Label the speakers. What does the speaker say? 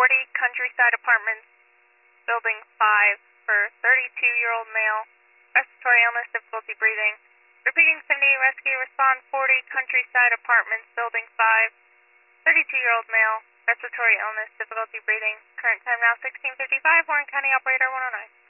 Speaker 1: Countryside Apartments, Building 5, for 32-year-old male, respiratory illness, difficulty breathing. Repeating 78 rescue, respond 40 Countryside Apartments, Building 5, 32-year-old male, respiratory illness, difficulty breathing. Current time now 16:55, Warren County Operator 109.